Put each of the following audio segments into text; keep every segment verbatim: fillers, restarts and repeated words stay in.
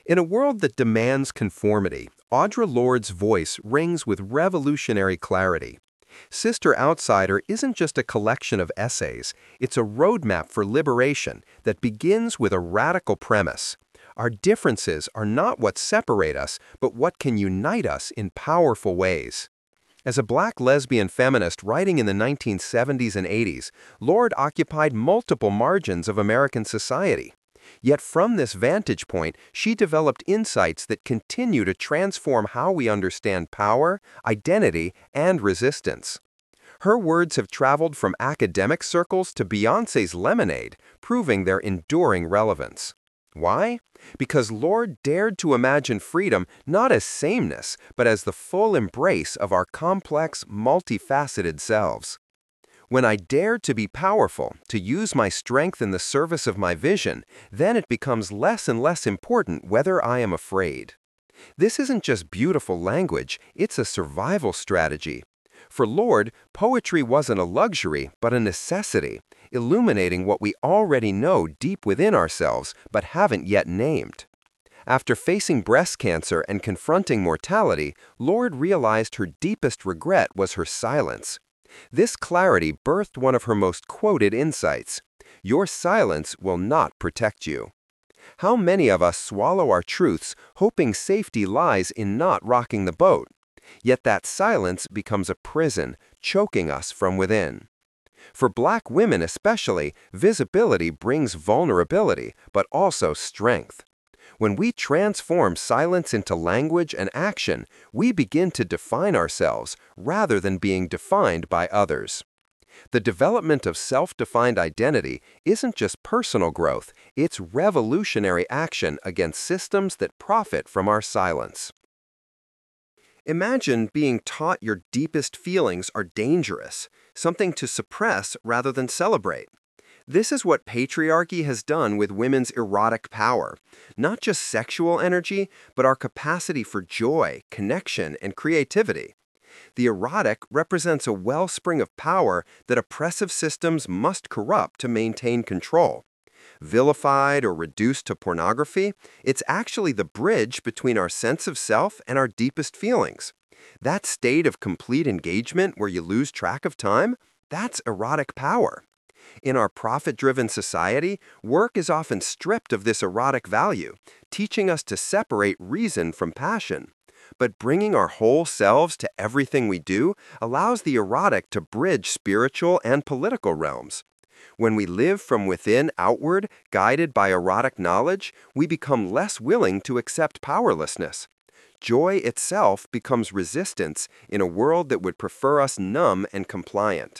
In a world that demands conformity, Audre Lorde's voice rings with revolutionary clarity. Sister Outsider isn't just a collection of essays, it's a roadmap for liberation that begins with a radical premise. Our differences are not what separate us, but what can unite us in powerful ways. As a black lesbian feminist writing in the nineteen seventies and eighties, Lorde occupied multiple margins of American society. Yet from this vantage point, she developed insights that continue to transform how we understand power, identity, and resistance. Her words have traveled from academic circles to Beyoncé's Lemonade, proving their enduring relevance. Why? Because Lorde dared to imagine freedom not as sameness, but as the full embrace of our complex, multifaceted selves. When I dare to be powerful, to use my strength in the service of my vision, then it becomes less and less important whether I am afraid. This isn't just beautiful language, it's a survival strategy. For Lorde, poetry wasn't a luxury, but a necessity, illuminating what we already know deep within ourselves but haven't yet named. After facing breast cancer and confronting mortality, Lorde realized her deepest regret was her silence. This clarity birthed one of her most quoted insights: "Your silence will not protect you." How many of us swallow our truths, hoping safety lies in not rocking the boat? Yet that silence becomes a prison, choking us from within. For black women especially, visibility brings vulnerability, but also strength. When we transform silence into language and action, we begin to define ourselves rather than being defined by others. The development of self-defined identity isn't just personal growth, it's revolutionary action against systems that profit from our silence. Imagine being taught your deepest feelings are dangerous, something to suppress rather than celebrate. This is what patriarchy has done with women's erotic power, not just sexual energy, but our capacity for joy, connection, and creativity. The erotic represents a wellspring of power that oppressive systems must corrupt to maintain control. Vilified or reduced to pornography, it's actually the bridge between our sense of self and our deepest feelings. That state of complete engagement where you lose track of time, that's erotic power. In our profit-driven society, work is often stripped of this erotic value, teaching us to separate reason from passion. But bringing our whole selves to everything we do allows the erotic to bridge spiritual and political realms. When we live from within outward, guided by erotic knowledge, we become less willing to accept powerlessness. Joy itself becomes resistance in a world that would prefer us numb and compliant.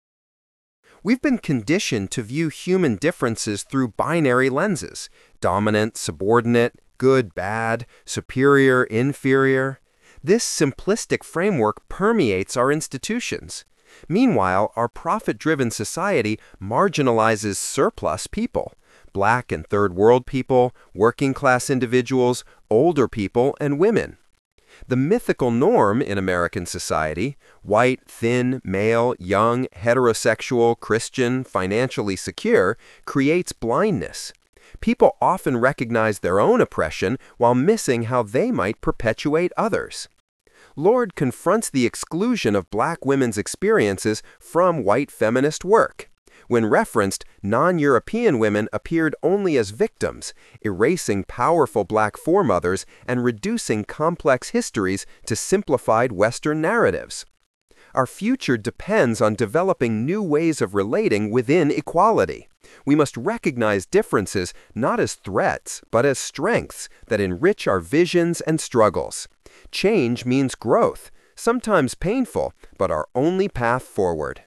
We've been conditioned to view human differences through binary lenses: dominant, subordinate, good, bad, superior, inferior. This simplistic framework permeates our institutions. Meanwhile, our profit-driven society marginalizes surplus people: black and third world people, working-class individuals, older people, and women. The mythical norm in American society, white, thin, male, young, heterosexual, Christian, financially secure, creates blindness. People often recognize their own oppression while missing how they might perpetuate others. Lorde confronts the exclusion of black women's experiences from white feminist work. When referenced, non-European women appeared only as victims, erasing powerful black foremothers and reducing complex histories to simplified Western narratives. Our future depends on developing new ways of relating within equality. We must recognize differences not as threats, but as strengths that enrich our visions and struggles. Change means growth, sometimes painful, but our only path forward.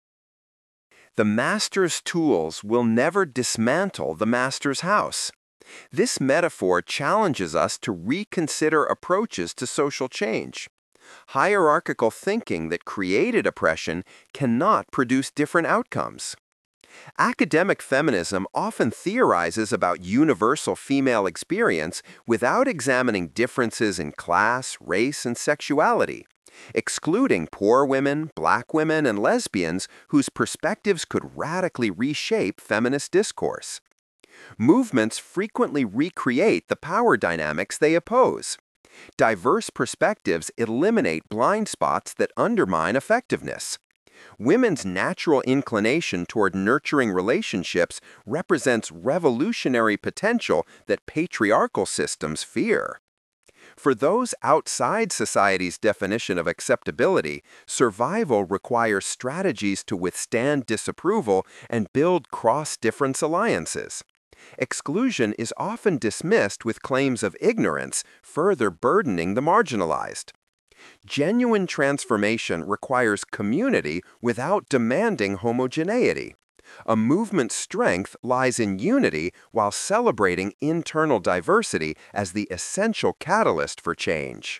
The master's tools will never dismantle the master's house. This metaphor challenges us to reconsider approaches to social change. Hierarchical thinking that created oppression cannot produce different outcomes. Academic feminism often theorizes about universal female experience without examining differences in class, race, and sexuality, excluding poor women, black women, and lesbians whose perspectives could radically reshape feminist discourse. Movements frequently recreate the power dynamics they oppose. Diverse perspectives eliminate blind spots that undermine effectiveness. Women's natural inclination toward nurturing relationships represents revolutionary potential that patriarchal systems fear. For those outside society's definition of acceptability, survival requires strategies to withstand disapproval and build cross-difference alliances. Exclusion is often dismissed with claims of ignorance, further burdening the marginalized. Genuine transformation requires community without demanding homogeneity. A movement's strength lies in unity while celebrating internal diversity as the essential catalyst for change.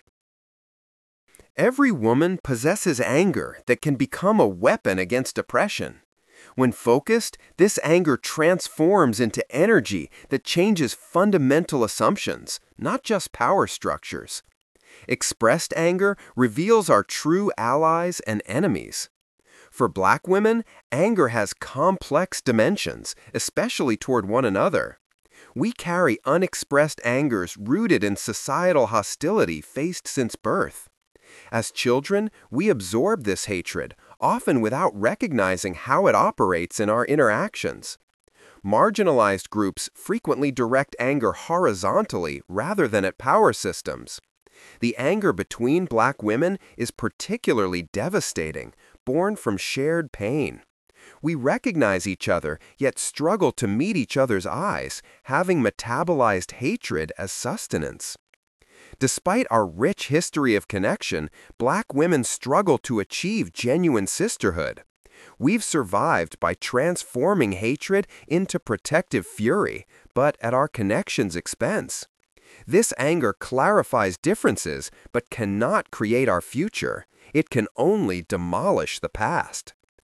Every woman possesses anger that can become a weapon against oppression. When focused, this anger transforms into energy that changes fundamental assumptions, not just power structures. Expressed anger reveals our true allies and enemies. For Black women, anger has complex dimensions, especially toward one another. We carry unexpressed angers rooted in societal hostility faced since birth. As children, we absorb this hatred, often without recognizing how it operates in our interactions. Marginalized groups frequently direct anger horizontally rather than at power systems. The anger between Black women is particularly devastating, born from shared pain. We recognize each other, yet struggle to meet each other's eyes, having metabolized hatred as sustenance. Despite our rich history of connection, Black women struggle to achieve genuine sisterhood. We've survived by transforming hatred into protective fury, but at our connection's expense. This anger clarifies differences, but cannot create our future. It can only demolish the past.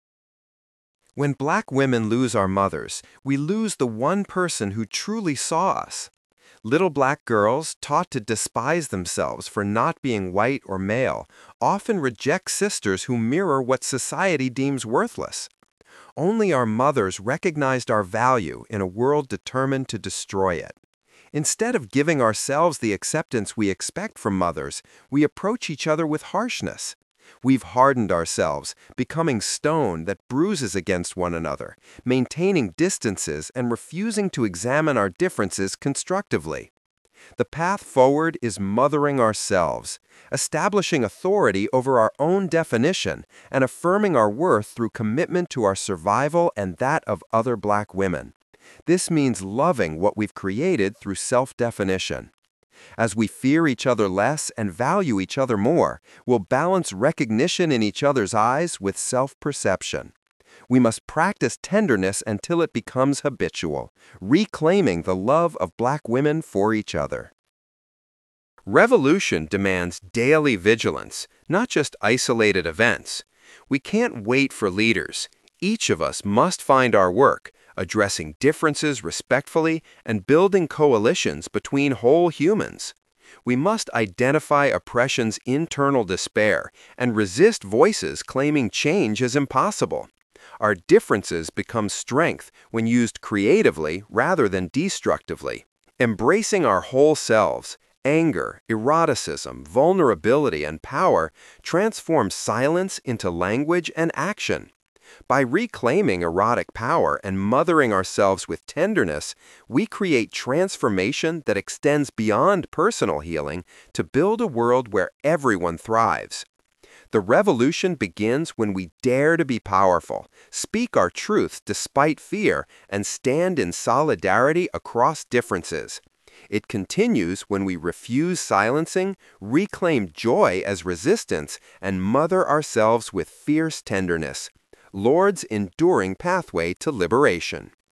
When Black women lose our mothers, we lose the one person who truly saw us. Little Black girls, taught to despise themselves for not being white or male, often reject sisters who mirror what society deems worthless. Only our mothers recognized our value in a world determined to destroy it. Instead of giving ourselves the acceptance we expect from mothers, we approach each other with harshness. We've hardened ourselves, becoming stone that bruises against one another, maintaining distances and refusing to examine our differences constructively. The path forward is mothering ourselves, establishing authority over our own definition, and affirming our worth through commitment to our survival and that of other Black women. This means loving what we've created through self-definition. As we fear each other less and value each other more, we'll balance recognition in each other's eyes with self-perception. We must practice tenderness until it becomes habitual, reclaiming the love of Black women for each other. Revolution demands daily vigilance, not just isolated events. We can't wait for leaders. Each of us must find our work, addressing differences respectfully and building coalitions between whole humans. We must identify oppression's internal despair and resist voices claiming change is impossible. Our differences become strength when used creatively rather than destructively. Embracing our whole selves, anger, eroticism, vulnerability, and power transforms silence into language and action. By reclaiming erotic power and mothering ourselves with tenderness, we create transformation that extends beyond personal healing to build a world where everyone thrives. The revolution begins when we dare to be powerful, speak our truth despite fear, and stand in solidarity across differences. It continues when we refuse silencing, reclaim joy as resistance, and mother ourselves with fierce tenderness. Lord's enduring pathway to liberation.